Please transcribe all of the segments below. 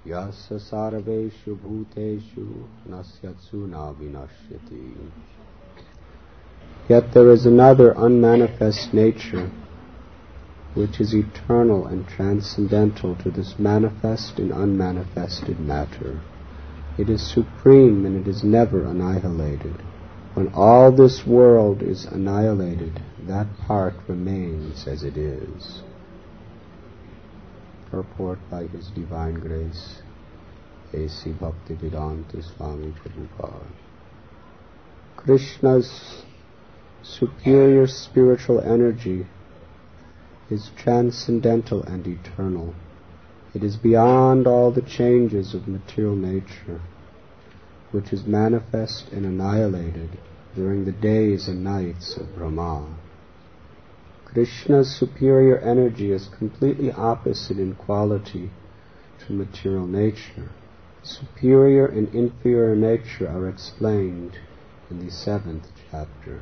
Yasya sarveshu bhuteshu nasyatsu na vinashyati. Yet there is another unmanifest nature which is eternal and transcendental to this manifest and unmanifested matter. It is supreme and it is never annihilated. When all this world is annihilated, that part remains as it is. Purport by His Divine Grace, A.C. Bhaktivedanta Swami Prabhupada. Krishna's superior spiritual energy is transcendental and eternal. It is beyond all the changes of material nature, which is manifest and annihilated during the days and nights of Brahma. Krishna's superior energy is completely opposite in quality to material nature. Superior and inferior nature are explained in the 7th chapter.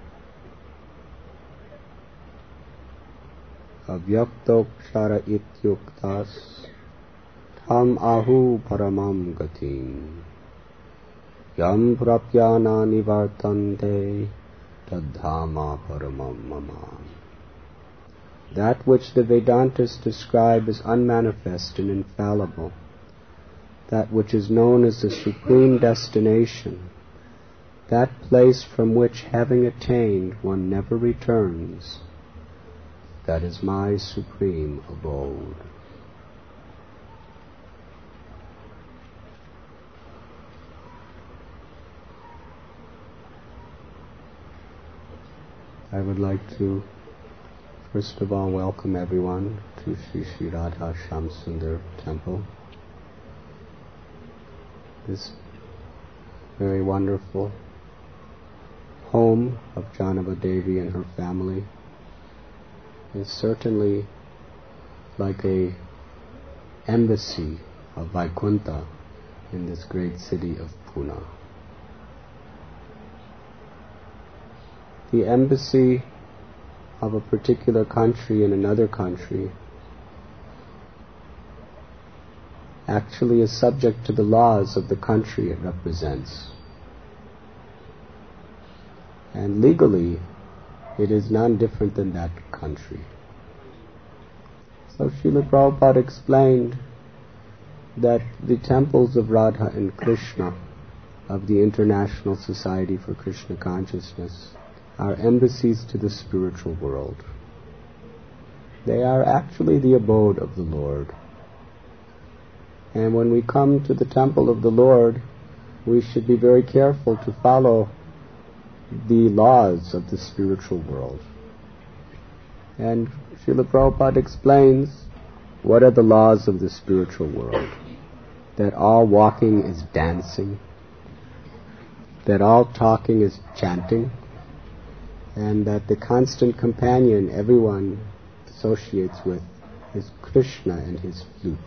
Avyaktakshara ityuktas tam ahu paramam gatim yam prapyana nivartante tadhama paramam mama. That which the Vedantas describe as unmanifest and infallible, that which is known as the supreme destination, that place from which, having attained, one never returns, that is my supreme abode. I would like to first of all welcome everyone to Sri Sri Radha Shyamsundar Temple. This very wonderful home of Janava Devi and her family is certainly like a embassy of Vaikuntha in this great city of Pune. The embassy of a particular country in another country actually is subject to the laws of the country it represents. And legally, it is none different than that country. So Srila Prabhupada explained that the temples of Radha and Krishna of the International Society for Krishna Consciousness are embassies to the spiritual world. They are actually the abode of the Lord. And when we come to the temple of the Lord, we should be very careful to follow the laws of the spiritual world. And Srila Prabhupada explains what are the laws of the spiritual world. That all walking is dancing, that all talking is chanting, and that the constant companion everyone associates with is Krishna and his flute.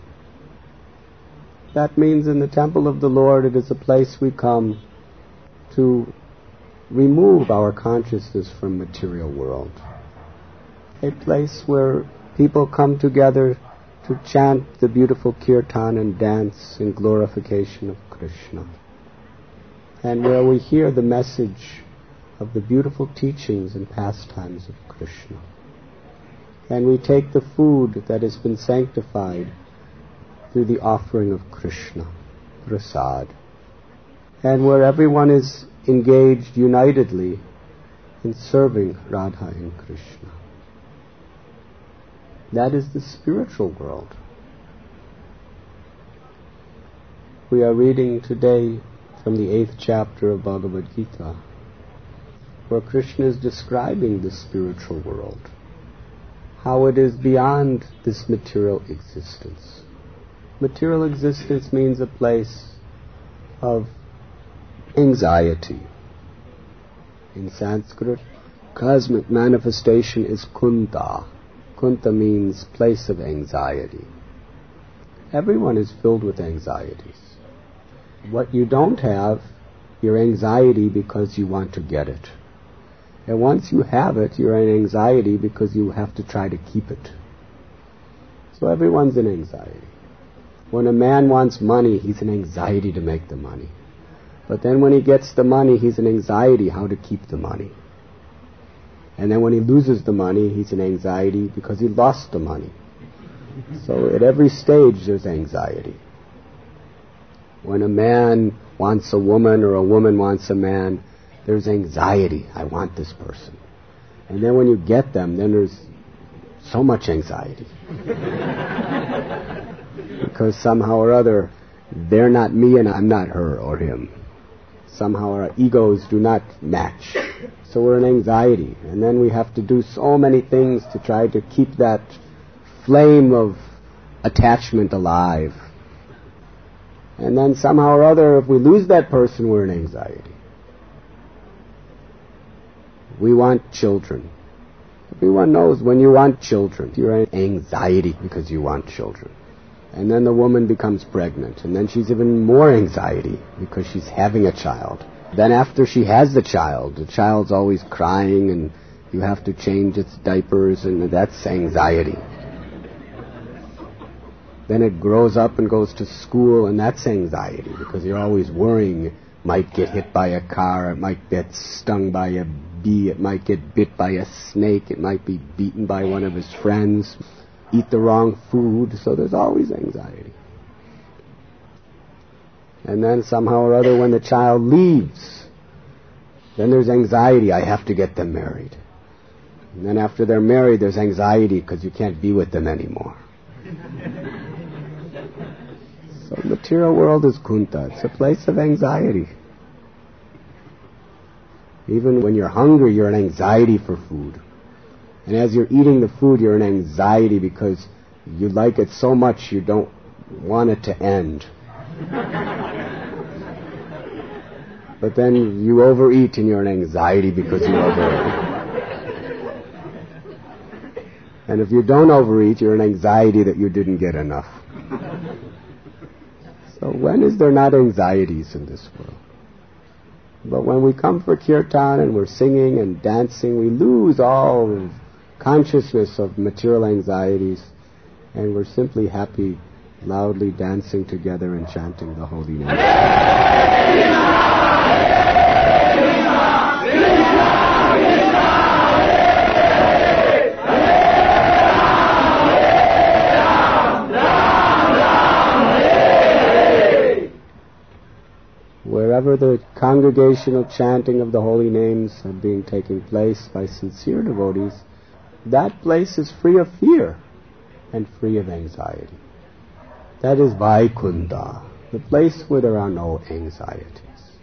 That means in the temple of the Lord it is a place we come to remove our consciousness from material world. A place where people come together to chant the beautiful kirtan and dance in glorification of Krishna. And where we hear the message of the beautiful teachings and pastimes of Krishna. And we take the food that has been sanctified through the offering of Krishna, prasad. And where everyone is engaged unitedly in serving Radha and Krishna. That is the spiritual world. We are reading today from the 8th chapter of Bhagavad Gita, where Krishna is describing the spiritual world, how it is beyond this material existence. Material existence means a place of anxiety. In Sanskrit, cosmic manifestation is kunta. Kunta means place of anxiety. Everyone is filled with anxieties. What you don't have, your anxiety because you want to get it. And once you have it, you're in anxiety because you have to try to keep it. So everyone's in anxiety. When a man wants money, he's in anxiety to make the money. But then when he gets the money, he's in anxiety how to keep the money. And then when he loses the money, he's in anxiety because he lost the money. So at every stage there's anxiety. When a man wants a woman or a woman wants a man, there's anxiety. I want this person. And then when you get them, then there's so much anxiety. Because somehow or other, they're not me and I'm not her or him. Somehow our egos do not match. So we're in anxiety. And then we have to do so many things to try to keep that flame of attachment alive. And then somehow or other, if we lose that person, we're in anxiety. We want children. Everyone knows when you want children, you're in anxiety because you want children. And then the woman becomes pregnant, and then she's even more anxiety because she's having a child. Then after she has the child's always crying, and you have to change its diapers, and that's anxiety. Then it grows up and goes to school, and that's anxiety because you're always worrying. It might get hit by a car, it might get stung by a bee, it might get bit by a snake, it might be beaten by one of his friends, eat the wrong food, so there's always anxiety. And then somehow or other when the child leaves, then there's anxiety, I have to get them married. And then after they're married, there's anxiety because you can't be with them anymore. So the material world is kunta. It's a place of anxiety. Even when you're hungry, you're in anxiety for food. And as you're eating the food, you're in anxiety because you like it so much you don't want it to end. But then you overeat and you're in anxiety because you overeat. And if you don't overeat, you're in anxiety that you didn't get enough. So when is there not anxieties in this world? But when we come for kirtan and we're singing and dancing, we lose all consciousness of material anxieties, and we're simply happy, loudly dancing together and chanting the holy name. Wherever the congregational chanting of the holy names are being taking place by sincere devotees, that place is free of fear and free of anxiety. That is Vaikunta, the place where there are no anxieties.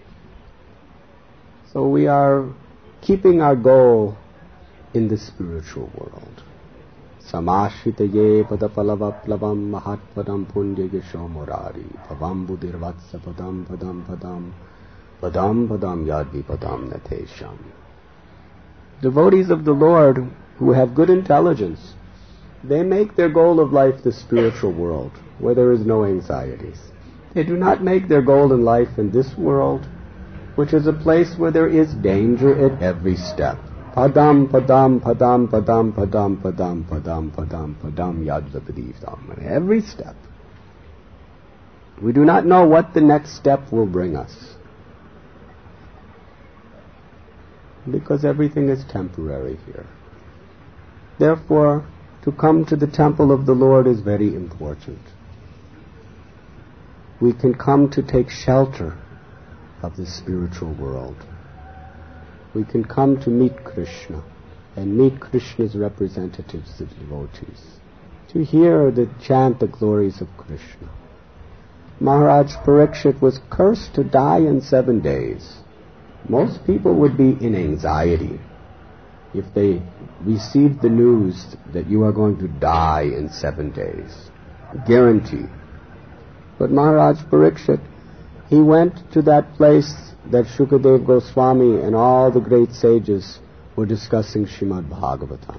So we are keeping our goal in the spiritual world. Samashitaye padapalavaplavam mahatpadam punya yasho murari pavam buddhirvatsa padam padam padam padam padam yadvi padam natesham. Devotees of the Lord who have good intelligence, they make their goal of life the spiritual world, where there is no anxieties. They do not make their goal in life in this world, which is a place where there is danger at every step. Padam, padam, padam, padam, padam, padam, padam, padam, padam, yadvapadivdam. At every step. We do not know what the next step will bring us, because everything is temporary here. Therefore, to come to the temple of the Lord is very important. We can come to take shelter of the spiritual world. We can come to meet Krishna and meet Krishna's representatives, the devotees, to hear the chant the glories of Krishna. Maharaj Parikshit was cursed to die in 7 days. Most people would be in anxiety if they received the news that you are going to die in 7 days. Guarantee. But Maharaj Parikshit, he went to that place that Shukadev Goswami and all the great sages were discussing Srimad Bhagavatam.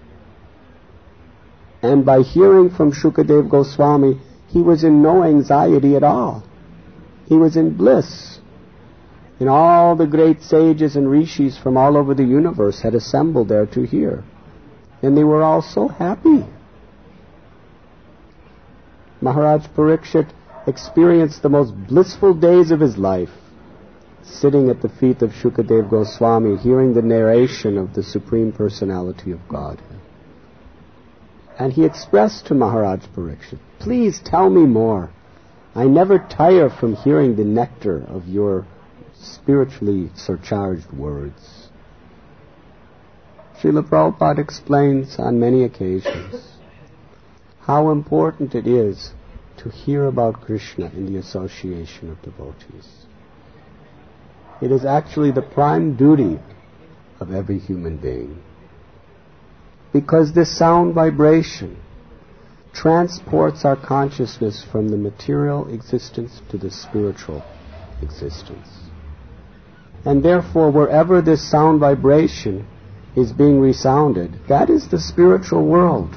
And by hearing from Shukadev Goswami, he was in no anxiety at all. He was in bliss. And all the great sages and rishis from all over the universe had assembled there to hear. And they were all so happy. Maharaj Parikshit experienced the most blissful days of his life, sitting at the feet of Shukadev Goswami, hearing the narration of the Supreme Personality of Godhead. And he expressed to Maharaj Parikshit, "Please tell me more. I never tire from hearing the nectar of your spiritually surcharged words." Srila Prabhupada explains on many occasions how important it is to hear about Krishna in the association of devotees. It is actually the prime duty of every human being, because this sound vibration transports our consciousness from the material existence to the spiritual existence. And therefore, wherever this sound vibration is being resounded, that is the spiritual world.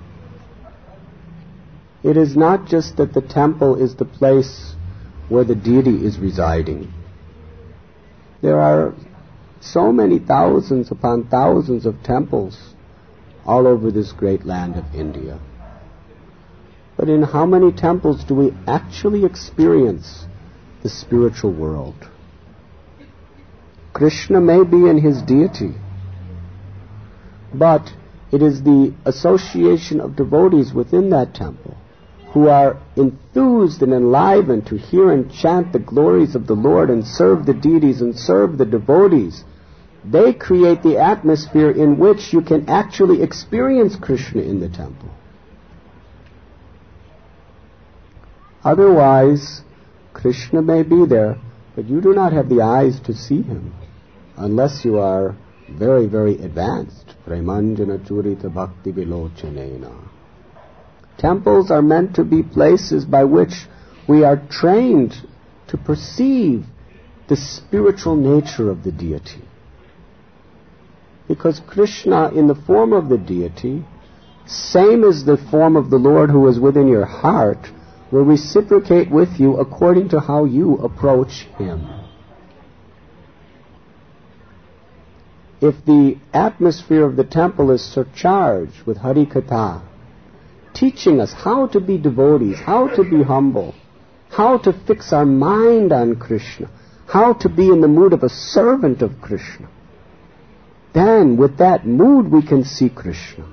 It is not just that the temple is the place where the deity is residing. There are so many thousands upon thousands of temples all over this great land of India. But in how many temples do we actually experience the spiritual world? Krishna may be in his deity, but it is the association of devotees within that temple who are enthused and enlivened to hear and chant the glories of the Lord and serve the deities and serve the devotees. They create the atmosphere in which you can actually experience Krishna in the temple. Otherwise, Krishna may be there, but you do not have the eyes to see him, unless you are very, very advanced. Premanjana churita bhakti vilochanena. Temples are meant to be places by which we are trained to perceive the spiritual nature of the deity. Because Krishna, in the form of the deity, same as the form of the Lord who is within your heart, will reciprocate with you according to how you approach him. If the atmosphere of the temple is surcharged with Hari Katha, teaching us how to be devotees, how to be humble, how to fix our mind on Krishna, how to be in the mood of a servant of Krishna, then with that mood we can see Krishna.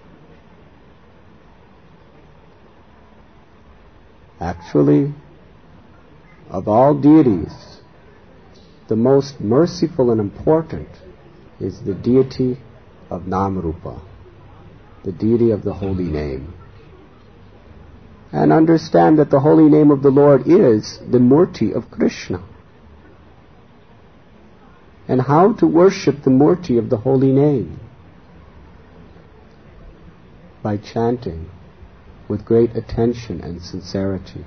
Actually, of all deities, the most merciful and important is the deity of Namarupa, the deity of the holy name. And understand that the holy name of the Lord is the Murti of Krishna. And how to worship the Murti of the holy name? By chanting with great attention and sincerity.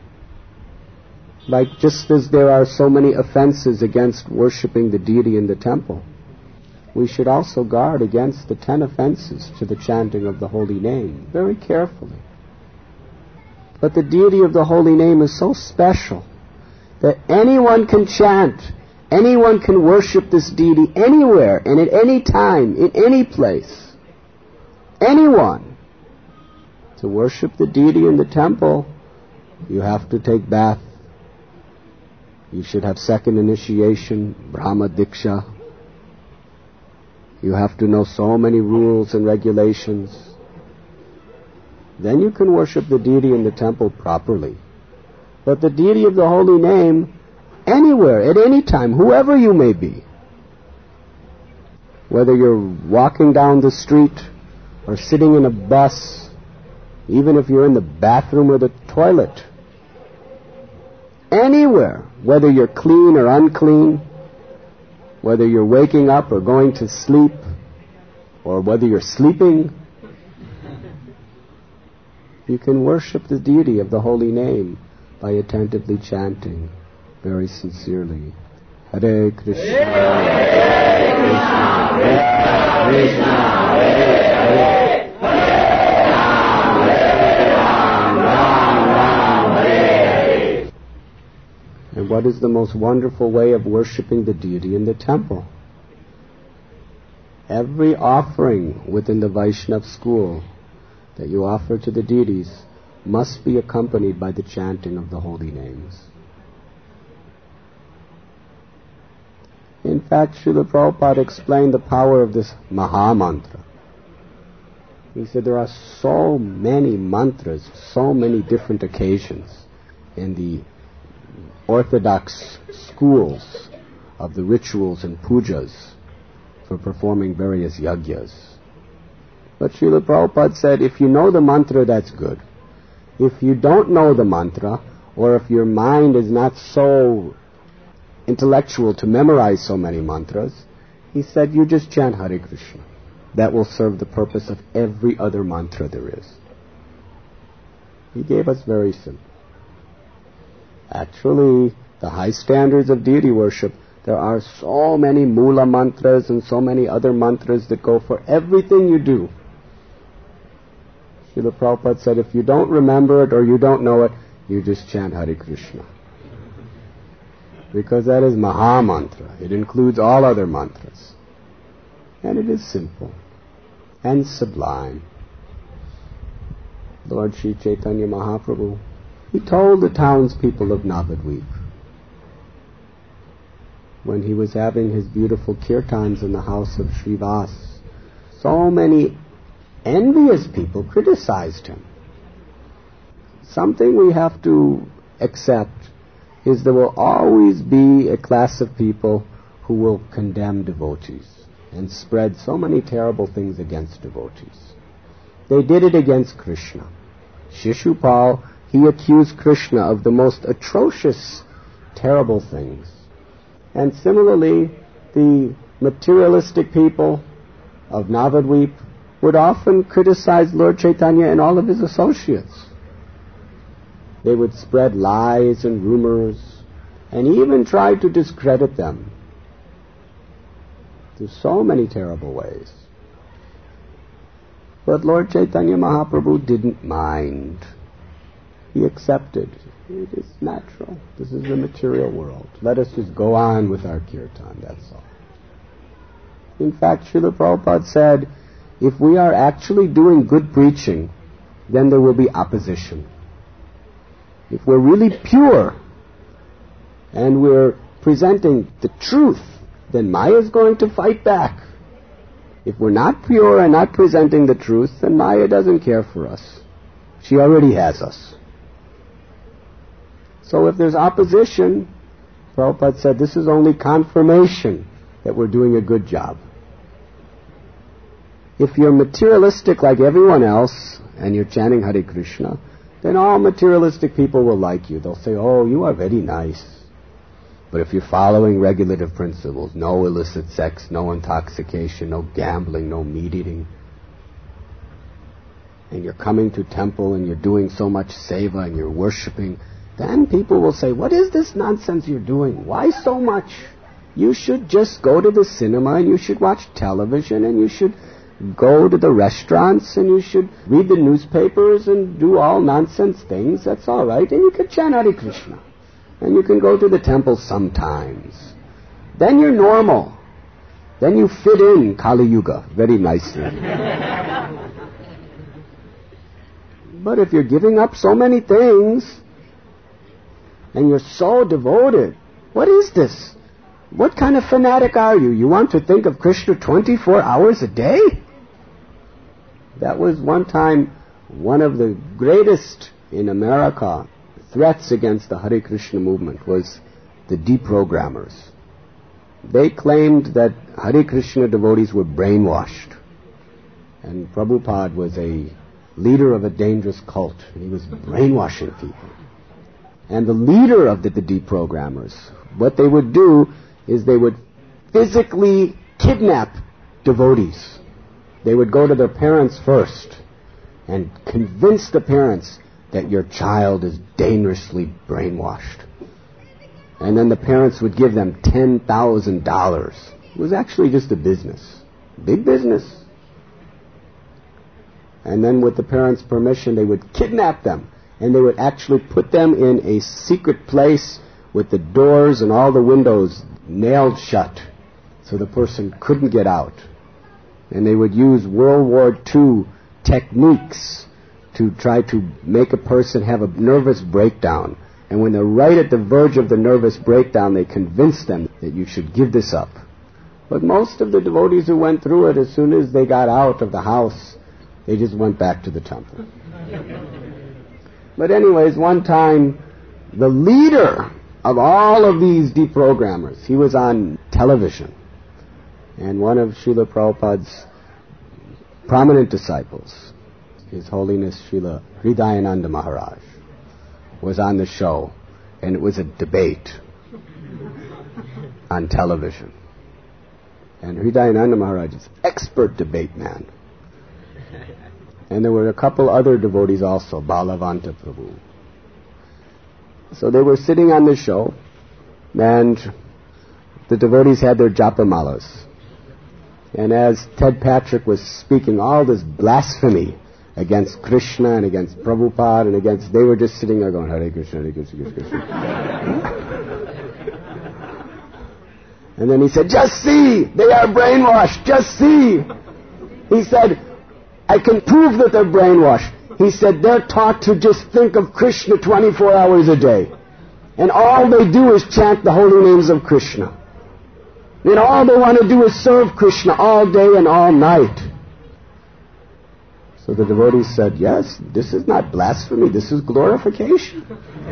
Just as there are so many offenses against worshipping the deity in the temple, we should also guard against the 10 offenses to the chanting of the holy name very carefully. But the deity of the holy name is so special that anyone can chant, anyone can worship this deity anywhere and at any time, in any place. Anyone. To worship the deity in the temple, you have to take bath. You should have second initiation, Brahma Diksha. You have to know so many rules and regulations. Then you can worship the deity in the temple properly. But the deity of the holy name, anywhere, at any time, whoever you may be, whether you're walking down the street or sitting in a bus, even if you're in the bathroom or the toilet, anywhere, whether you're clean or unclean, whether you're waking up or going to sleep, or whether you're sleeping, you can worship the deity of the holy name by attentively chanting very sincerely. Hare Krishna, Hare Krishna, Hare Krishna, Hare Krishna. And what is the most wonderful way of worshipping the deity in the temple? Every offering within the Vaishnava school that you offer to the deities must be accompanied by the chanting of the holy names. In fact, Srila Prabhupada explained the power of this Maha Mantra. He said there are so many mantras, so many different occasions in the orthodox schools of the rituals and pujas for performing various yagyas. But Srila Prabhupada said, if you know the mantra, that's good. If you don't know the mantra, or if your mind is not so intellectual to memorize so many mantras, he said, you just chant Hare Krishna. That will serve the purpose of every other mantra there is. He gave us very simple. Actually, the high standards of deity worship, there are so many mula mantras and so many other mantras that go for everything you do. Srila Prabhupada said, if you don't remember it or you don't know it, you just chant Hare Krishna. Because that is Maha Mantra. It includes all other mantras. And it is simple and sublime. Lord Sri Chaitanya Mahaprabhu, he told the townspeople of Navadvip, when he was having his beautiful kirtans in the house of Srivas, so many envious people criticized him. Something we have to accept is there will always be a class of people who will condemn devotees and spread so many terrible things against devotees. They did it against Krishna. Shishupal, he accused Krishna of the most atrocious, terrible things. And similarly, the materialistic people of Navadvip would often criticize Lord Chaitanya and all of his associates. They would spread lies and rumors and even try to discredit them. There's so many terrible ways. But Lord Chaitanya Mahaprabhu didn't mind. He accepted. It is natural. This is the material world. Let us just go on with our kirtan, that's all. In fact, Srila Prabhupada said, if we are actually doing good preaching, then there will be opposition. If we're really pure and we're presenting the truth, then Maya is going to fight back. If we're not pure and not presenting the truth, then Maya doesn't care for us. She already has us. So if there's opposition, Prabhupada said this is only confirmation that we're doing a good job. If you're materialistic like everyone else and you're chanting Hare Krishna, then all materialistic people will like you. They'll say, oh, you are very nice. But if you're following regulative principles, no illicit sex, no intoxication, no gambling, no meat eating, and you're coming to temple and you're doing so much seva and you're worshipping, then people will say, what is this nonsense you're doing? Why so much? You should just go to the cinema and you should watch television and you should go to the restaurants and you should read the newspapers and do all nonsense things. That's all right. And you can chant Hare Krishna. And you can go to the temple sometimes. Then you're normal. Then you fit in Kali Yuga very nicely. But if you're giving up so many things and you're so devoted, what is this? What kind of fanatic are you? You want to think of Krishna 24 hours a day? That was one time one of the greatest in America threats against the Hare Krishna movement was the deprogrammers. They claimed that Hare Krishna devotees were brainwashed. And Prabhupada was a leader of a dangerous cult. He was brainwashing people. And the leader of the deprogrammers, what they would do is they would physically kidnap devotees. They would go to their parents first and convince the parents that your child is dangerously brainwashed. And then the parents would give them $10,000. It was actually just a business. Big business. And then with the parents' permission, they would kidnap them. And they would actually put them in a secret place with the doors and all the windows nailed shut so the person couldn't get out. And they would use World War II techniques to try to make a person have a nervous breakdown. And when they're right at the verge of the nervous breakdown, they convince them that you should give this up. But most of the devotees who went through it, as soon as they got out of the house, they just went back to the temple. But anyways, one time, the leader of all of these deprogrammers, he was on television. And one of Srila Prabhupada's prominent disciples, His Holiness Srila Hridayananda Maharaj, was on the show. And it was a debate on television. And Hridayananda Maharaj is an expert debate man. And there were a couple other devotees also, Balavanta Prabhu. So they were sitting on the show, and the devotees had their japamalas. And as Ted Patrick was speaking all this blasphemy against Krishna and against Prabhupada and against, they were just sitting there going, Hare Krishna, Hare Krishna, Hare Krishna. And then he said, just see, they are brainwashed, just see. He said, I can prove that they're brainwashed. He said, they're taught to just think of Krishna 24 hours a day. And all they do is chant the holy names of Krishna. And all they want to do is serve Krishna all day and all night. So the devotees said, yes, this is not blasphemy, this is glorification.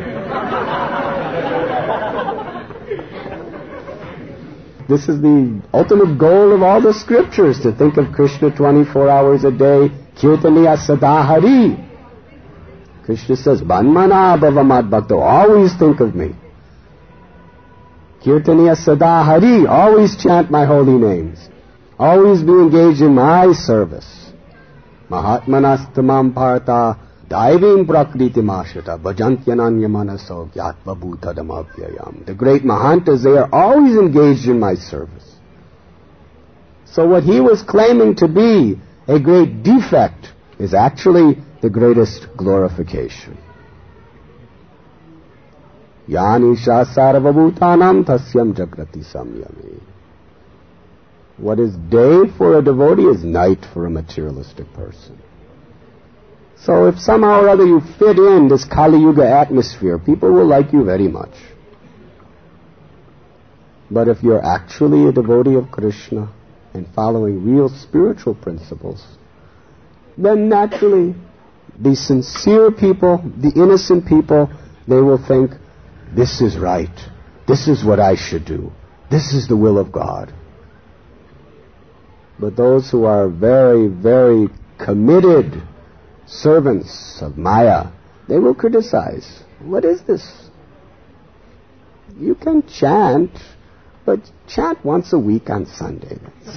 This is the ultimate goal of all the scriptures, to think of Krishna 24 hours a day. Kirtaniya sada hari. Krishna says, Banmana bhavamad bhakto, always think of me. Kirtaniya sada hari, always chant my holy names. Always be engaged in my service. Mahatmanastamam partha daivim prakriti mashata bhajantyananya manaso gyatva bhutadamabhyayam. The great Mahantas, they are always engaged in my service. So what he was claiming to be a great defect is actually the greatest glorification. Yani sarvabhutanam tasyam jagrati samyami. What is day for a devotee is night for a materialistic person. So if somehow or other you fit in this Kali Yuga atmosphere, people will like you very much. But if you're actually a devotee of Krishna and following real spiritual principles, then naturally the sincere people, the innocent people, they will think, this is right, this is what I should do, this is the will of God. But those who are very, very committed servants of Maya, they will criticize. What is this? You can chant, but chant once a week on Sunday.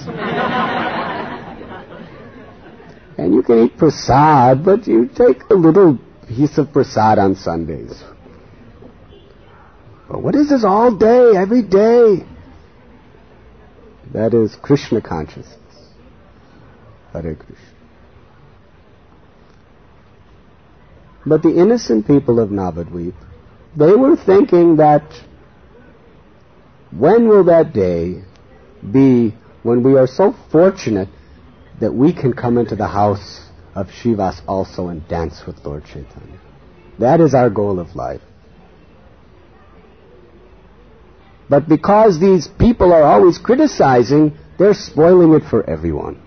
And you can eat prasad, but you take a little piece of prasad on Sundays. But what is this all day, every day? That is Krishna consciousness. Hare Krishna. But the innocent people of Navadvip, they were thinking that when will that day be when we are so fortunate that we can come into the house of Srivas also and dance with Lord Chaitanya. That is our goal of life. But because these people are always criticizing, they're spoiling it for everyone.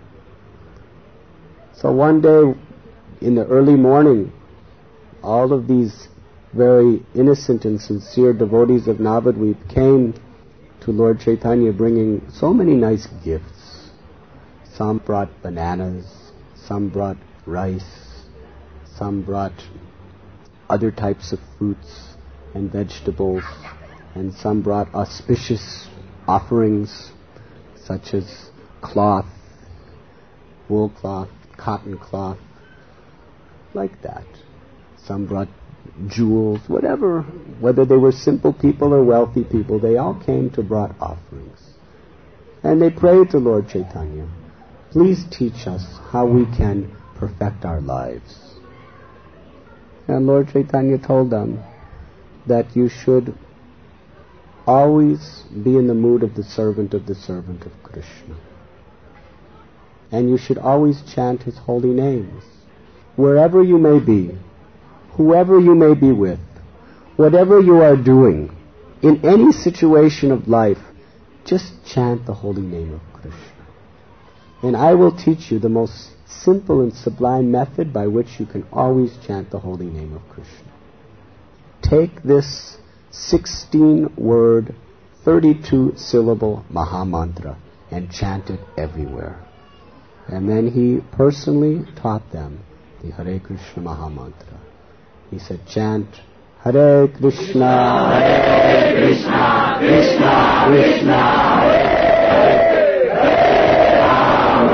So one day, in the early morning, all of these very innocent and sincere devotees of Navadvip came to Lord Chaitanya bringing so many nice gifts. Some brought bananas, some brought rice, some brought other types of fruits and vegetables, and some brought auspicious offerings such as cloth, wool cloth, cotton cloth, like that. Some brought jewels, whatever, whether they were simple people or wealthy people, they all came to brought offerings. And they prayed to Lord Chaitanya, please teach us how we can perfect our lives. And Lord Chaitanya told them that you should always be in the mood of the servant of Krishna. And you should always chant his holy names. wherever you may be, whoever you may be with, whatever you are doing, in any situation of life, just chant the holy name of Krishna. And I will teach you the most simple and sublime method by which you can always chant the holy name of Krishna. Take this 16-word, 32-syllable Mahamantra and chant it everywhere. And then he personally taught them the Hare Krishna Mahamantra. He said, chant Hare Krishna, Hare Krishna, Krishna Krishna, Hare Ram,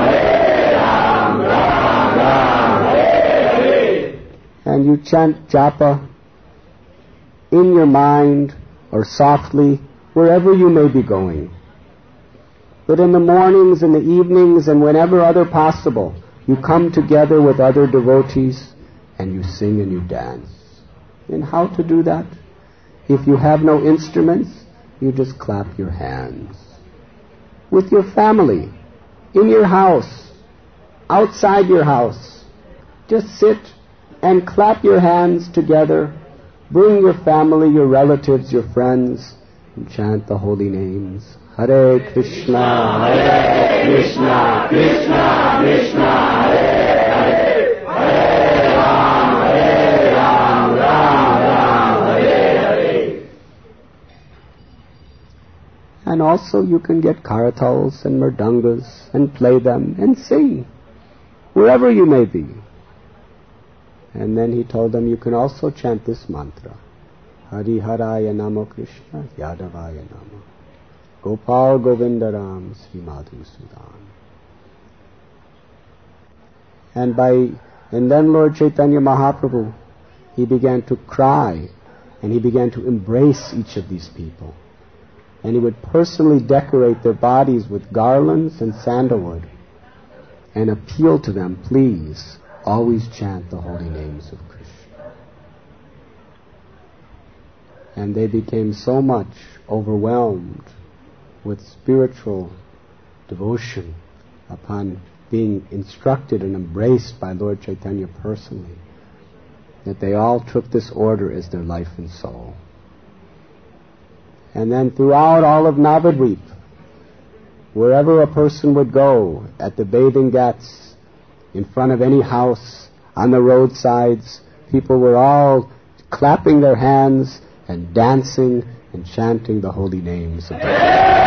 Ram Ram, Hare. And you chant japa in your mind or softly, wherever you may be going. But in the mornings and the evenings and whenever other possible, you come together with other devotees and you sing and you dance. And how to do that? If you have no instruments, you just clap your hands. With your family, in your house, outside your house, just sit and clap your hands together. Bring your family, your relatives, your friends, and chant the holy names. Hare Krishna, Hare Krishna, Krishna Krishna, Hare Hare, Hare Ram, Ram Ram, Hare Hare. And also you can get karatals and mridangas and play them and sing, wherever you may be. And then he told them you can also chant this mantra. Hari Haraya Namo Krishna Yadavaya Namo Gopal Govindaram Sri Madhusudan. And then Lord Chaitanya Mahaprabhu, he began to cry and he began to embrace each of these people. And he would personally decorate their bodies with garlands and sandalwood and appeal to them, please, always chant the holy names of Krishna. And they became so much overwhelmed with spiritual devotion upon being instructed and embraced by Lord Chaitanya personally, that they all took this order as their life and soul. And then throughout all of Navadvip, wherever a person would go, at the bathing ghats, in front of any house, on the roadsides, people were all clapping their hands and dancing and chanting the holy names of the Lord.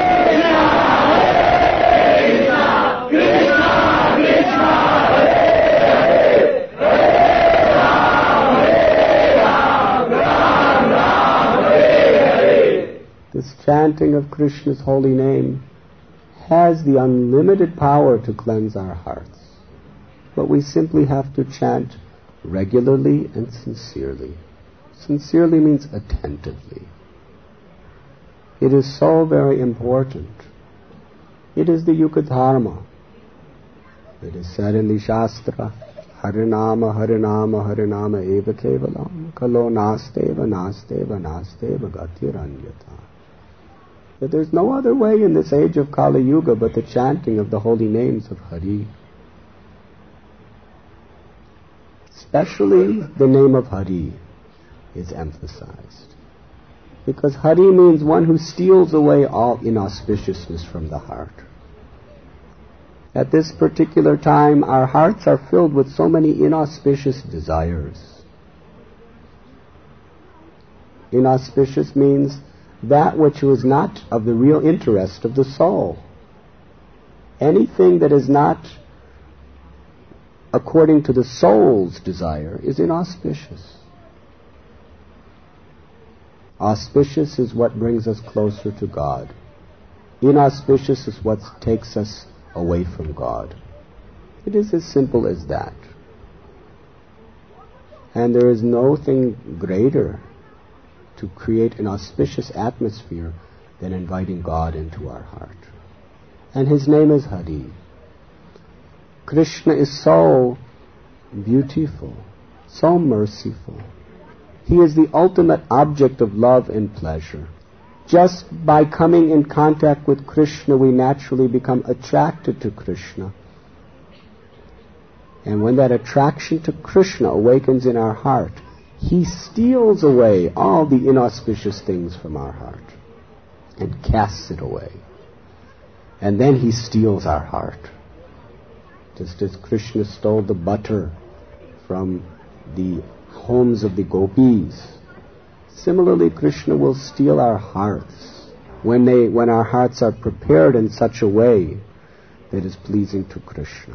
This chanting of Krishna's holy name has the unlimited power to cleanse our hearts. But we simply have to chant regularly and sincerely. Sincerely means attentively. It is so very important. It is the Yukadharma. It is said in the Shastra, Harinama, Harinama, Harinama eva kevalam, kalo nasteva, nasteva, nasteva gatiranyata. That there's no other way in this age of Kali Yuga but the chanting of the holy names of Hari. Especially the name of Hari is emphasized. Because Hari means one who steals away all inauspiciousness from the heart. At this particular time, our hearts are filled with so many inauspicious desires. Inauspicious means that which was not of the real interest of the soul. Anything that is not according to the soul's desire is inauspicious. Auspicious is what brings us closer to God. Inauspicious is what takes us away from God. It is as simple as that. And there is nothing greater to create an auspicious atmosphere than inviting God into our heart. And His name is Hari. Krishna is so beautiful, so merciful. He is the ultimate object of love and pleasure. Just by coming in contact with Krishna, we naturally become attracted to Krishna. And when that attraction to Krishna awakens in our heart, he steals away all the inauspicious things from our heart and casts it away. And then he steals our heart. Just as Krishna stole the butter from the homes of the gopis, similarly Krishna will steal our hearts when our hearts are prepared in such a way that is pleasing to Krishna.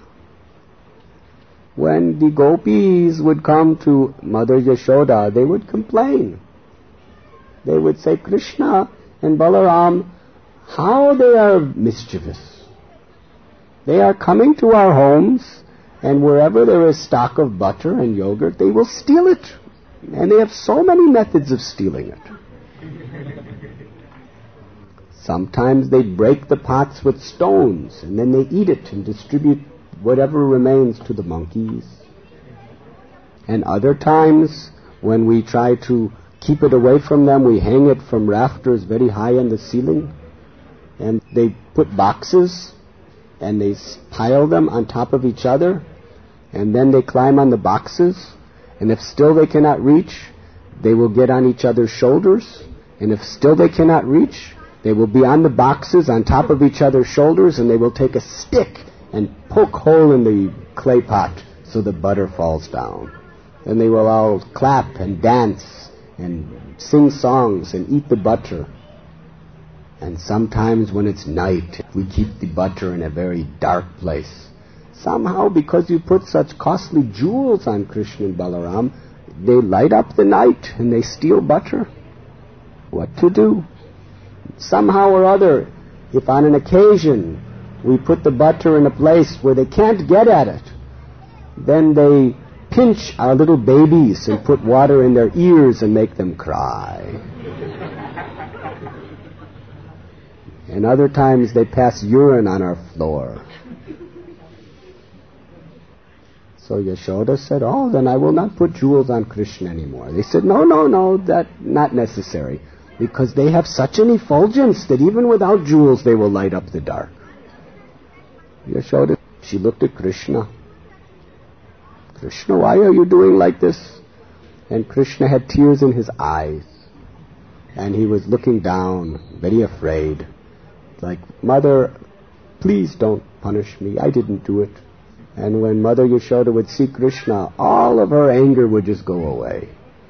When the gopis would come to Mother Yashoda, they would complain. They would say, Krishna and Balaram, how they are mischievous. They are coming to our homes, and wherever there is stock of butter and yogurt, they will steal it. And they have so many methods of stealing it. Sometimes they break the pots with stones, and then they eat it and distribute whatever remains to the monkeys. And other times, when we try to keep it away from them, we hang it from rafters very high in the ceiling, and they put boxes, and they pile them on top of each other, and then they climb on the boxes, and if still they cannot reach, they will get on each other's shoulders, and if still they cannot reach, they will be on the boxes on top of each other's shoulders, and they will take a stick and poke hole in the clay pot so the butter falls down. And they will all clap and dance and sing songs and eat the butter. And sometimes when it's night, we keep the butter in a very dark place. Somehow, because you put such costly jewels on Krishna and Balaram, they light up the night and they steal butter. What to do? Somehow or other, if on an occasion we put the butter in a place where they can't get at it, then they pinch our little babies and put water in their ears and make them cry. And other times they pass urine on our floor. So Yashoda said, oh, then I will not put jewels on Krishna anymore. They said, no, that's not necessary, because they have such an effulgence that even without jewels they will light up the dark. Yashoda, she looked at Krishna. Krishna, why are you doing like this? And Krishna had tears in his eyes, and he was looking down, very afraid, like, Mother, please don't punish me, I didn't do it. And when Mother Yashoda would see Krishna, all of her anger would just go away.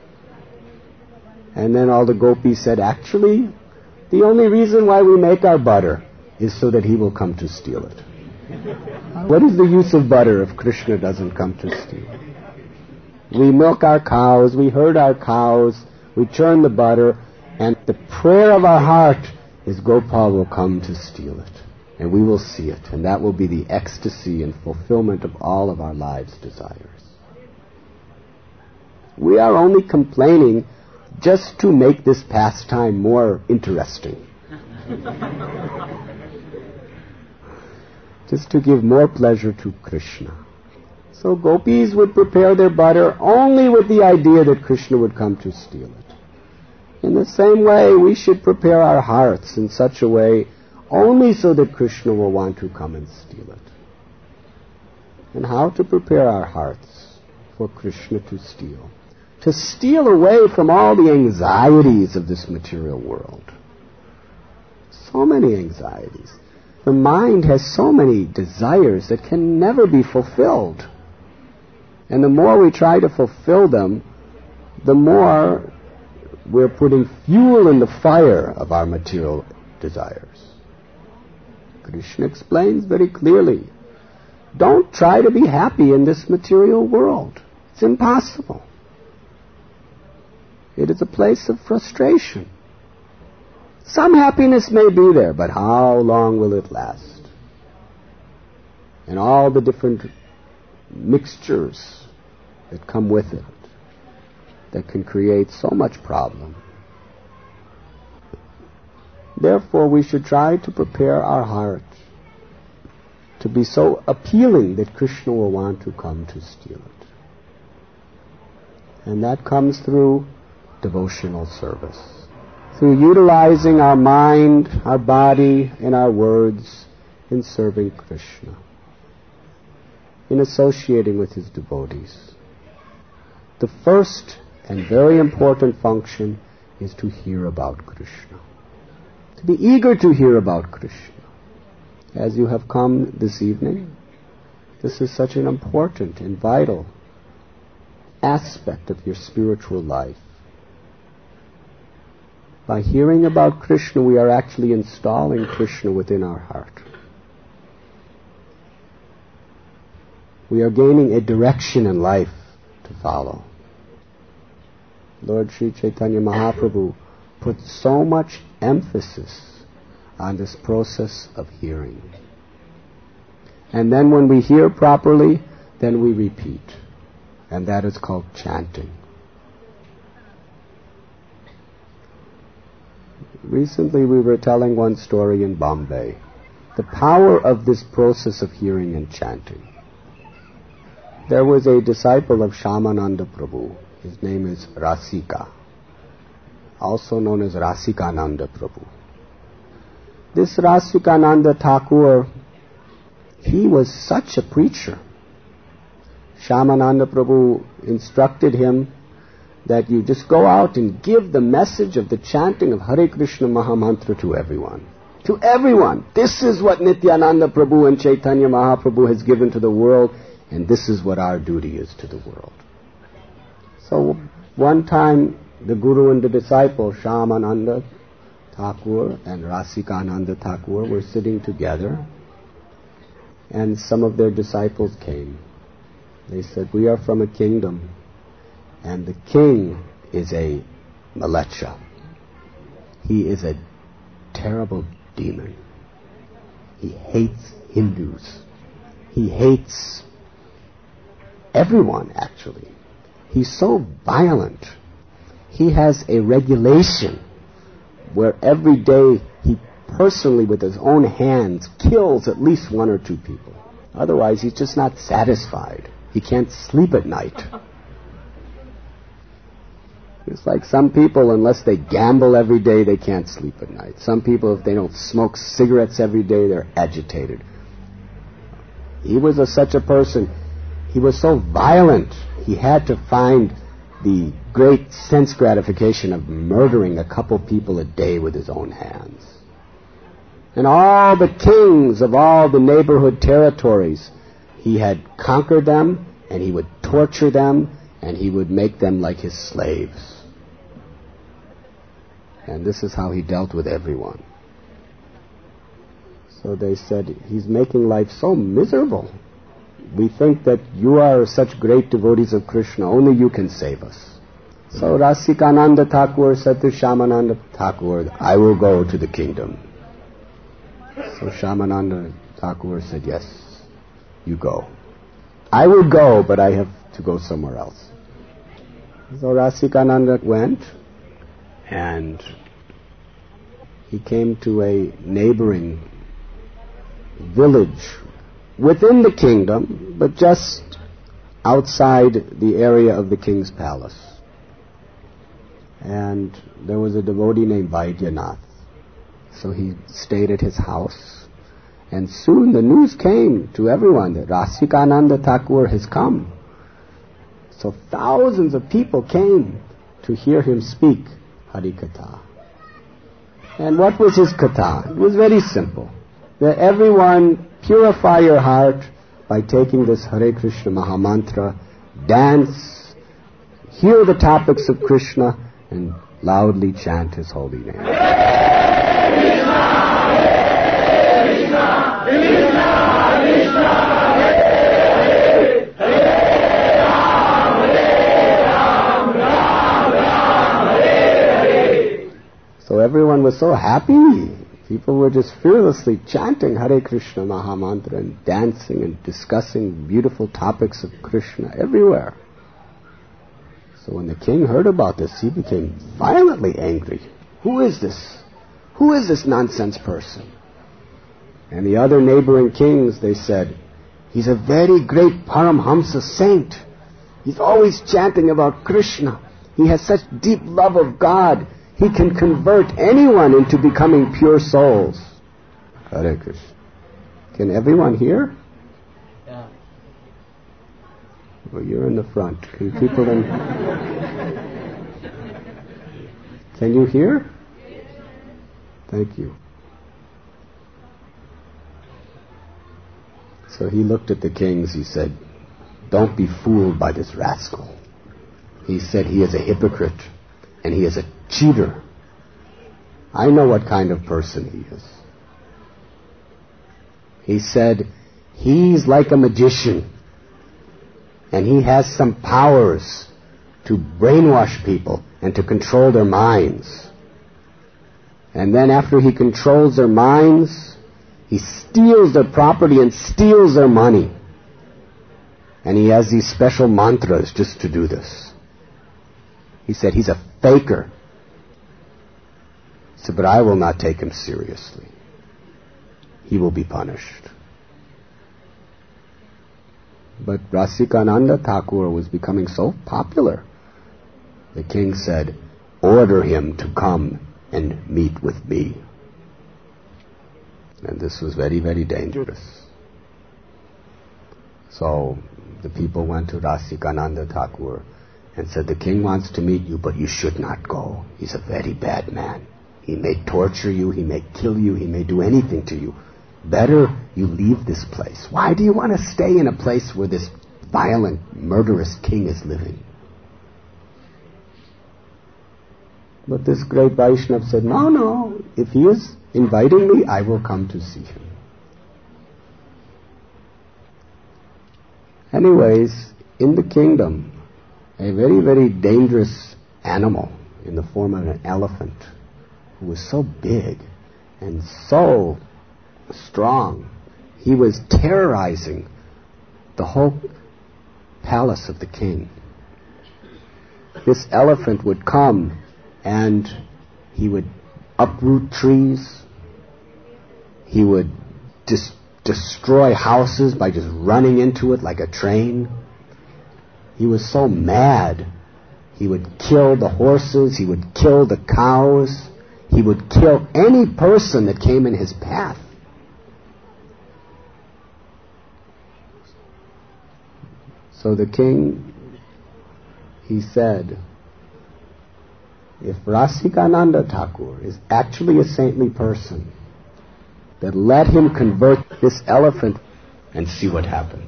And then all the gopis said, actually, the only reason why we make our butter is so that he will come to steal it. What is the use of butter if Krishna doesn't come to steal it? We milk our cows, we herd our cows, we churn the butter, and the prayer of our heart is Gopal will come to steal it. And we will see it, and that will be the ecstasy and fulfillment of all of our lives' desires. We are only complaining just to make this pastime more interesting. Just to give more pleasure to Krishna. So gopis would prepare their butter only with the idea that Krishna would come to steal it. In the same way, we should prepare our hearts in such a way only so that Krishna will want to come and steal it. And how to prepare our hearts for Krishna to steal? To steal away from all the anxieties of this material world. So many anxieties. The mind has so many desires that can never be fulfilled. And the more we try to fulfill them, the more we're putting fuel in the fire of our material desires. Krishna explains very clearly, don't try to be happy in this material world. It's impossible. It is a place of frustration. Some happiness may be there, but how long will it last? And all the different mixtures that come with it that can create so much problem. Therefore, we should try to prepare our heart to be so appealing that Krishna will want to come to steal it. And that comes through devotional service. Through utilizing our mind, our body, and our words in serving Krishna. in associating with his devotees. The first and very important function is to hear about Krishna. To be eager to hear about Krishna. As you have come this evening, this is such an important and vital aspect of your spiritual life. By hearing about Krishna, we are actually installing Krishna within our heart. We are gaining a direction in life to follow. Lord Sri Chaitanya Mahaprabhu put so much emphasis on this process of hearing. And then when we hear properly, then we repeat. And that is called chanting. Recently we were telling one story in Bombay. The power of this process of hearing and chanting. There was a disciple of Shyamananda Prabhu. His name is Rasika, also known as Rasikananda Prabhu. This Rasikananda Thakur, he was such a preacher. Shyamananda Prabhu instructed him that you just go out and give the message of the chanting of Hare Krishna Mahamantra to everyone. To everyone. This is what Nityananda Prabhu and Chaitanya Mahaprabhu has given to the world, and this is what our duty is to the world. So one time the Guru and the disciple, Shyamananda Thakur and Rasikananda Thakur, were sitting together, and some of their disciples came. They said, we are from a kingdom, and the king is a malecha. He is a terrible demon. He hates Hindus. He hates everyone, actually. He's so violent. He has a regulation where every day he personally, with his own hands, kills at least one or two people. Otherwise, he's just not satisfied. He can't sleep at night. It's like some people, unless they gamble every day, they can't sleep at night. Some people, if they don't smoke cigarettes every day, they're agitated. He was such a person. He was so violent, he had to find the great sense gratification of murdering a couple people a day with his own hands. And all the kings of all the neighborhood territories, he had conquered them, and he would torture them, and he would make them like his slaves. And this is how he dealt with everyone. So they said, he's making life so miserable. We think that you are such great devotees of Krishna, only you can save us. So Rasikananda Thakur said to Shyamananda Thakur, I will go to the kingdom. So Shyamananda Thakur said, yes, you go. I will go, but I have to go somewhere else. So Rasikananda went, and he came to a neighboring village within the kingdom, but just outside the area of the king's palace. And there was a devotee named Vaidyanath. So he stayed at his house. And soon the news came to everyone that Rasikananda Thakur has come. So thousands of people came to hear him speak Harikatha. And what was his katha? It was very simple. That everyone purify your heart by taking this Hare Krishna Mahamantra, dance, hear the topics of Krishna, and loudly chant his holy name. Hare Krishna, Hare Krishna, Krishna Krishna, Hare Hare, Hare Ram, Ram Ram, Hare Hare. So everyone was so happy. People were just fearlessly chanting Hare Krishna Mahamantra and dancing and discussing beautiful topics of Krishna everywhere. So when the king heard about this, he became violently angry. Who is this? Who is this nonsense person? And the other neighboring kings, they said, he's a very great Paramhamsa saint. He's always chanting about Krishna. He has such deep love of God. He can convert anyone into becoming pure souls. Hare Krishna. Can everyone hear? Yeah. Well, you're in the front. Can people in... Can you hear? Thank you. So he looked at the kings. He said, don't be fooled by this rascal. He said he is a hypocrite and he is a cheater. I know what kind of person he is. He said, he's like a magician and he has some powers to brainwash people and to control their minds. And then after he controls their minds, he steals their property and steals their money. And he has these special mantras just to do this. He said he's a faker. He said, but I will not take him seriously. He will be punished. But Rasikananda Thakur was becoming so popular. The king said, order him to come and meet with me. And this was very, very dangerous. So the people went to Rasikananda Thakur and said, the king wants to meet you, but you should not go. He's a very bad man. He may torture you, he may kill you, he may do anything to you. Better you leave this place. Why do you want to stay in a place where this violent, murderous king is living? But this great Vaishnava said, no, if he is inviting me, I will come to see him. Anyways, in the kingdom, a very, very dangerous animal in the form of an elephant who was so big and so strong, he was terrorizing the whole palace of the king. This elephant would come and he would uproot trees. He would destroy houses by just running into it like a train. He was so mad, he would kill the horses, he would kill the cows, he would kill any person that came in his path. So the king, he said, if Rasikananda Thakur is actually a saintly person, then let him convert this elephant and see what happens.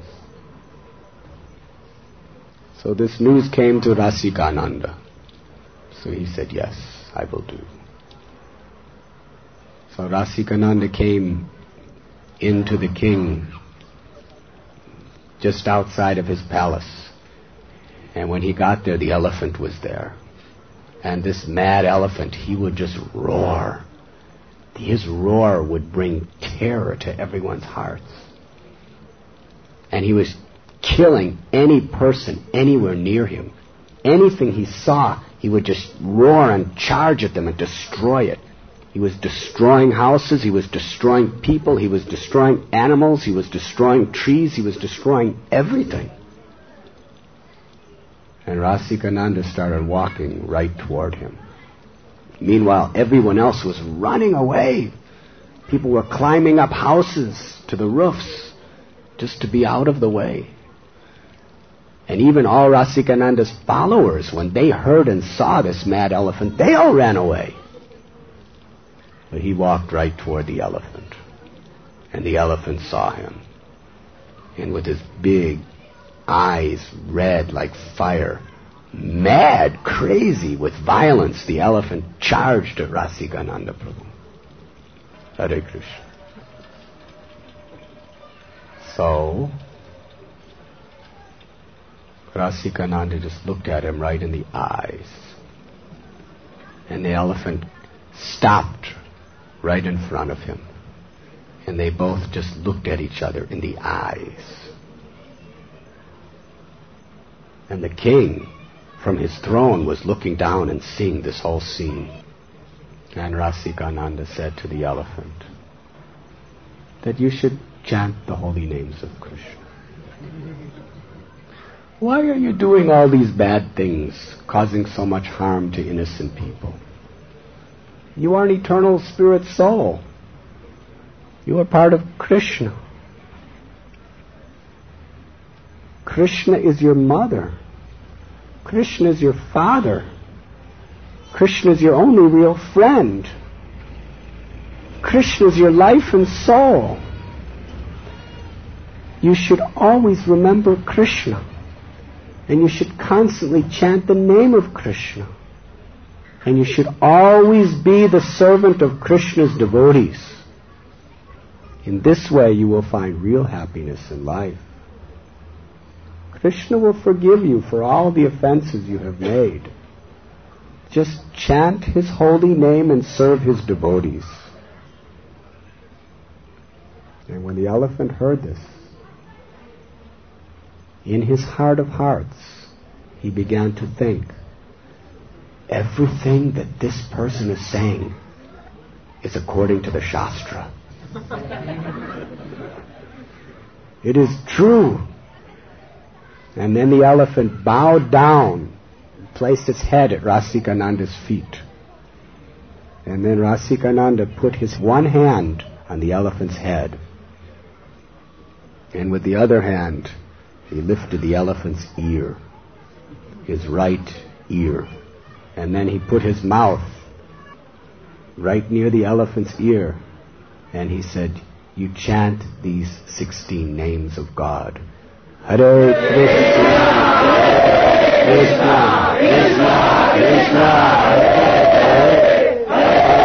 So this news came to Rasikananda. So he said, yes, I will do. So Rasikananda came into the king just outside of his palace. And when he got there, the elephant was there. And this mad elephant, he would just roar. His roar would bring terror to everyone's hearts. And he was killing any person anywhere near him. Anything he saw, he would just roar and charge at them and destroy it. He was destroying houses, he was destroying people, he was destroying animals, he was destroying trees, he was destroying everything. And Rasikananda started walking right toward him. Meanwhile, everyone else was running away. People were climbing up houses to the roofs just to be out of the way. And even all Rasikananda's followers, when they heard and saw this mad elephant, they all ran away. But he walked right toward the elephant. And the elephant saw him. And with his big eyes red like fire, mad, crazy with violence, the elephant charged at Rasikananda Prabhu. Hare Krishna. So Rasikananda just looked at him right in the eyes. And the elephant stopped right in front of him. And they both just looked at each other in the eyes. And the king, from his throne, was looking down and seeing this whole scene. And Rasikananda said to the elephant that you should chant the holy names of Krishna. Why are you doing all these bad things, causing so much harm to innocent people? You are an eternal spirit soul. You are part of Krishna. Krishna is your mother. Krishna is your father. Krishna is your only real friend. Krishna is your life and soul. You should always remember Krishna. And you should constantly chant the name of Krishna. And you should always be the servant of Krishna's devotees. In this way you will find real happiness in life. Krishna will forgive you for all the offenses you have made. Just chant His holy name and serve His devotees. And when the elephant heard this, in his heart of hearts, he began to think, everything that this person is saying is according to the Shastra. It is true. And then the elephant bowed down, placed its head at Rasikananda's feet. And then Rasikananda put his one hand on the elephant's head. And with the other hand, he lifted the elephant's ear, his right ear. And then he put his mouth right near the elephant's ear. And he said, you chant these 16 names of God. Hare Krishna, Krishna, Krishna, Krishna, Hare Hare,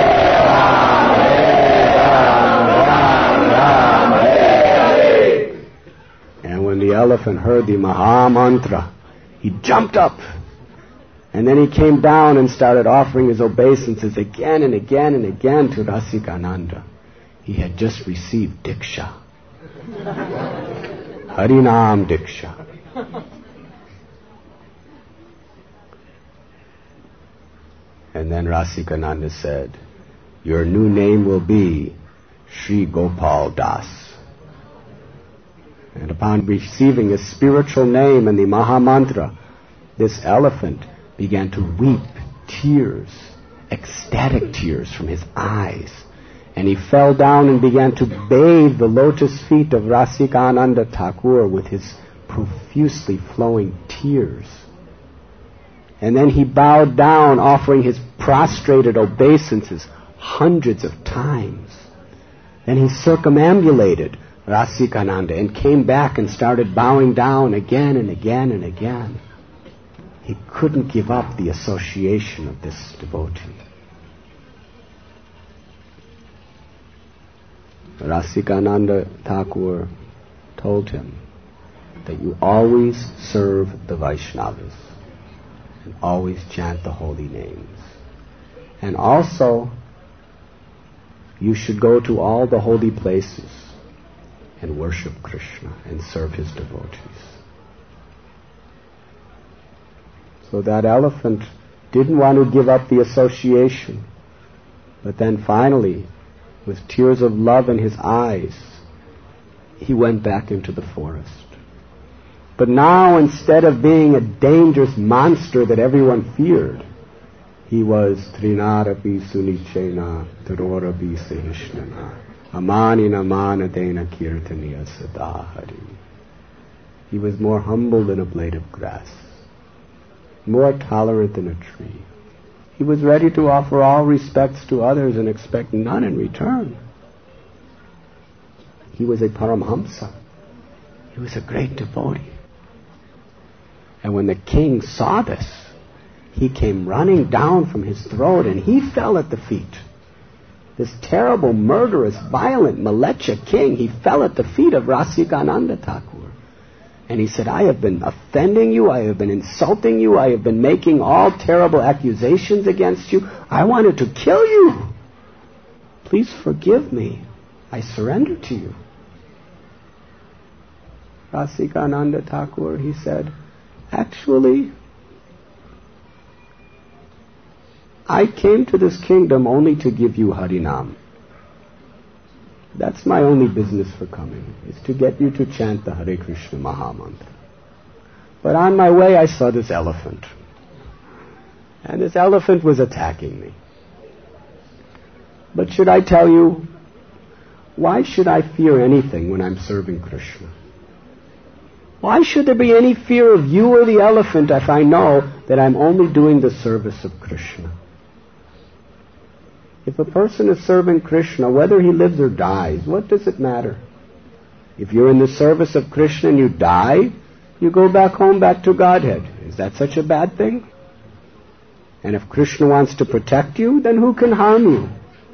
Ram, Hare Hare. And when the elephant heard the Maha Mantra, he jumped up. And then he came down and started offering his obeisances again and again and again to Rasikananda. He had just received Diksha. Harinam Diksha. And then Rasikananda said, your new name will be Sri Gopal Das. And upon receiving his spiritual name and the Maha Mantra, this elephant began to weep tears, ecstatic tears from his eyes. And he fell down and began to bathe the lotus feet of Rasikananda Thakur with his profusely flowing tears. And then he bowed down, offering his prostrated obeisances hundreds of times. Then he circumambulated Rasikananda and came back and started bowing down again and again and again. He couldn't give up the association of this devotee. Rasikananda Thakur told him that you always serve the Vaishnavas and always chant the holy names. And also, you should go to all the holy places and worship Krishna and serve his devotees. So that elephant didn't want to give up the association, but then finally, with tears of love in his eyes, he went back into the forest. But now, instead of being a dangerous monster that everyone feared, he was Trinarapi Sunichena Tarorapi Sahishnana Amanina Manadena Kirtaniya Sadahari. He was more humble than a blade of grass, more tolerant than a tree. He was ready to offer all respects to others and expect none in return. He was a Paramhamsa. He was a great devotee. And when the king saw this, he came running down from his throne and he fell at the feet. This terrible, murderous, violent Malecha king, he fell at the feet of Rasikananda Thakur. And he said, I have been offending you, I have been insulting you, I have been making all terrible accusations against you. I wanted to kill you. Please forgive me. I surrender to you. Rasikananda Thakur, he said, actually, I came to this kingdom only to give you Harinam. That's my only business for coming, is to get you to chant the Hare Krishna Maha Mantra. But on my way I saw this elephant. And this elephant was attacking me. But should I tell you, why should I fear anything when I'm serving Krishna? Why should there be any fear of you or the elephant if I know that I'm only doing the service of Krishna? If a person is serving Krishna, whether he lives or dies, what does it matter? If you're in the service of Krishna and you die, you go back home, back to Godhead. Is that such a bad thing? And if Krishna wants to protect you, then who can harm you?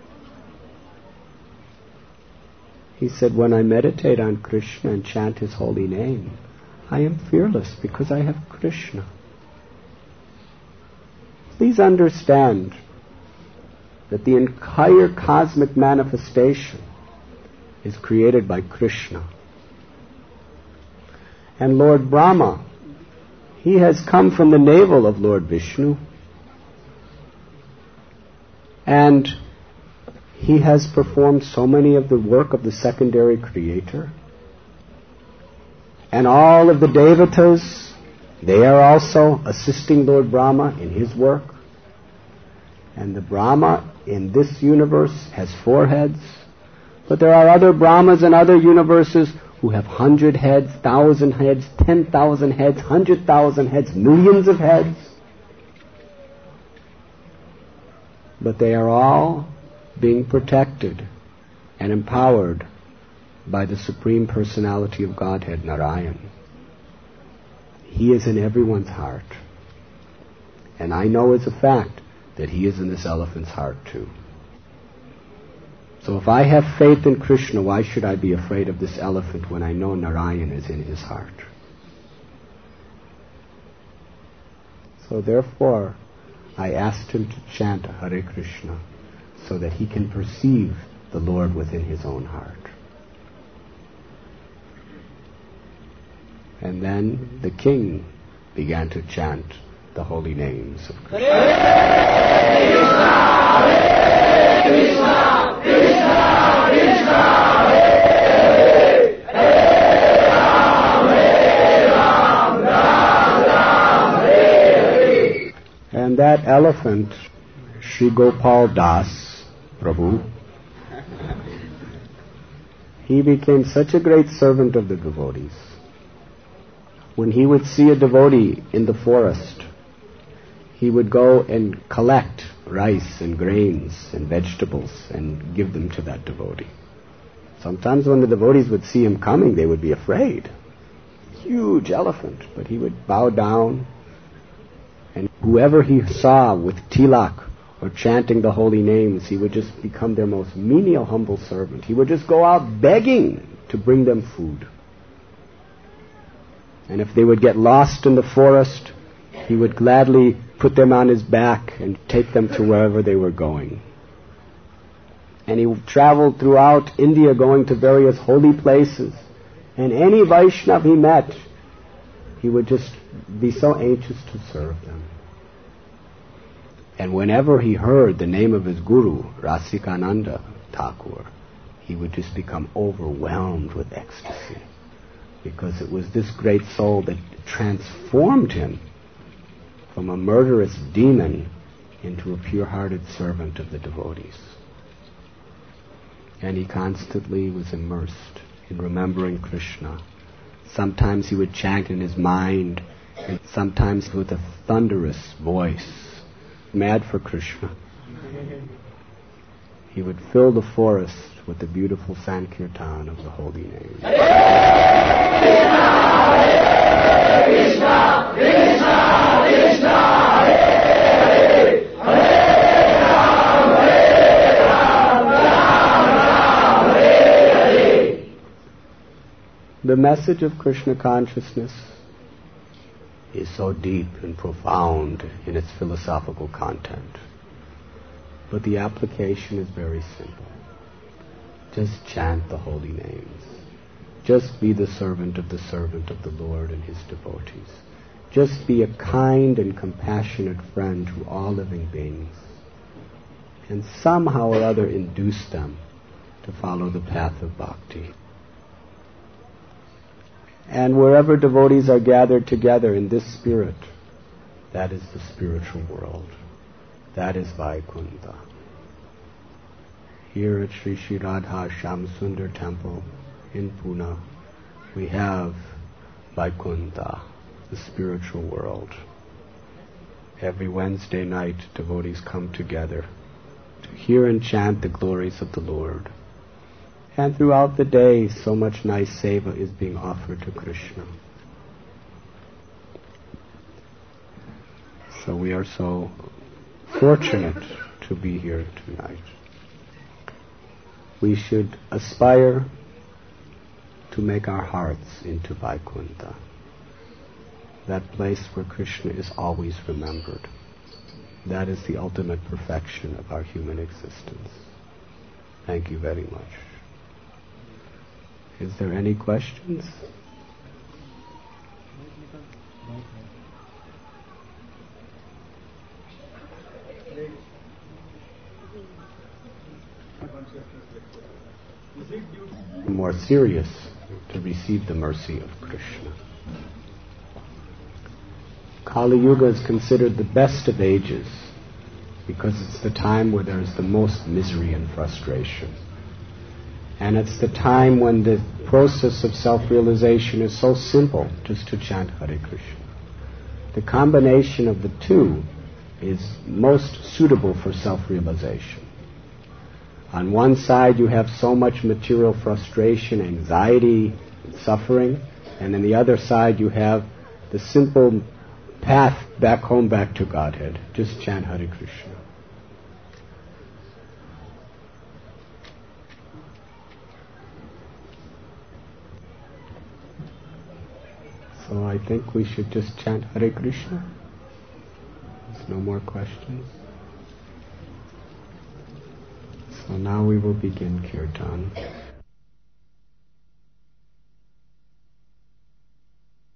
He said, when I meditate on Krishna and chant His holy name, I am fearless because I have Krishna. Please understand that the entire cosmic manifestation is created by Krishna. And Lord Brahma, he has come from the navel of Lord Vishnu. And he has performed so many of the work of the secondary creator. And all of the devatas, they are also assisting Lord Brahma in his work. And the Brahma in this universe has 4 heads. But there are other Brahmas in other universes who have 100 heads, 1,000 heads, 10,000 heads, 100,000 heads, millions of heads. But they are all being protected and empowered by the Supreme Personality of Godhead, Narayan. He is in everyone's heart. And I know as a fact that he is in this elephant's heart too. So if I have faith in Krishna, why should I be afraid of this elephant when I know Narayan is in his heart? So therefore, I asked him to chant Hare Krishna so that he can perceive the Lord within his own heart. And then the king began to chant the holy names of Krishna. Hare Krishna, Hare Krishna, Krishna Krishna, Hare Hare, Hare Ram, Ram Ram, Hare Hare. And that elephant, Sri Gopal Das Prabhu, he became such a great servant of the devotees. When he would see a devotee in the forest, he would go and collect rice and grains and vegetables and give them to that devotee. Sometimes when the devotees would see him coming, they would be afraid. Huge elephant, but he would bow down, and whoever he saw with tilak or chanting the holy names, he would just become their most menial, humble servant. He would just go out begging to bring them food. And if they would get lost in the forest, he would gladly put them on his back and take them to wherever they were going. And he traveled throughout India going to various holy places. And any Vaishnav he met, he would just be so anxious to serve them. And whenever he heard the name of his guru, Rasikananda Thakur, he would just become overwhelmed with ecstasy. Because it was this great soul that transformed him from a murderous demon into a pure-hearted servant of the devotees. And he constantly was immersed in remembering Krishna. Sometimes he would chant in his mind, and sometimes with a thunderous voice, mad for Krishna. He would fill the forest with the beautiful Sankirtan of the holy name. Hare Krishna, Krishna Krishna, Hare Hare, Hare Ram, Ram Ram, Hare Hare. The message of Krishna consciousness is so deep and profound in its philosophical content. But the application is very simple. Just chant the holy names. Just be the servant of the Lord and his devotees. Just be a kind and compassionate friend to all living beings. And somehow or other induce them to follow the path of bhakti. And wherever devotees are gathered together in this spirit, that is the spiritual world. That is Vaikuntha. Here at Sri Sri Radha Shyam Sundar Temple in Pune, we have Vaikuntha, the spiritual world. Every Wednesday night, devotees come together to hear and chant the glories of the Lord. And throughout the day, so much nice seva is being offered to Krishna. So we are so fortunate to be here tonight. We should aspire to make our hearts into Vaikuntha, that place where Krishna is always remembered. That is the ultimate perfection of our human existence. Thank you very much. Is there any questions? More serious to receive the mercy of Krishna. Kali Yuga is considered the best of ages because it's the time where there is the most misery and frustration. And it's the time when the process of self-realization is so simple, just to chant Hare Krishna. The combination of the two is most suitable for self-realization. On one side you have so much material frustration, anxiety, suffering, and on the other side you have the simple path back home, back to Godhead. Just chant Hare Krishna. So I think we should just chant Hare Krishna. There's no more questions. So now we will begin Kirtan.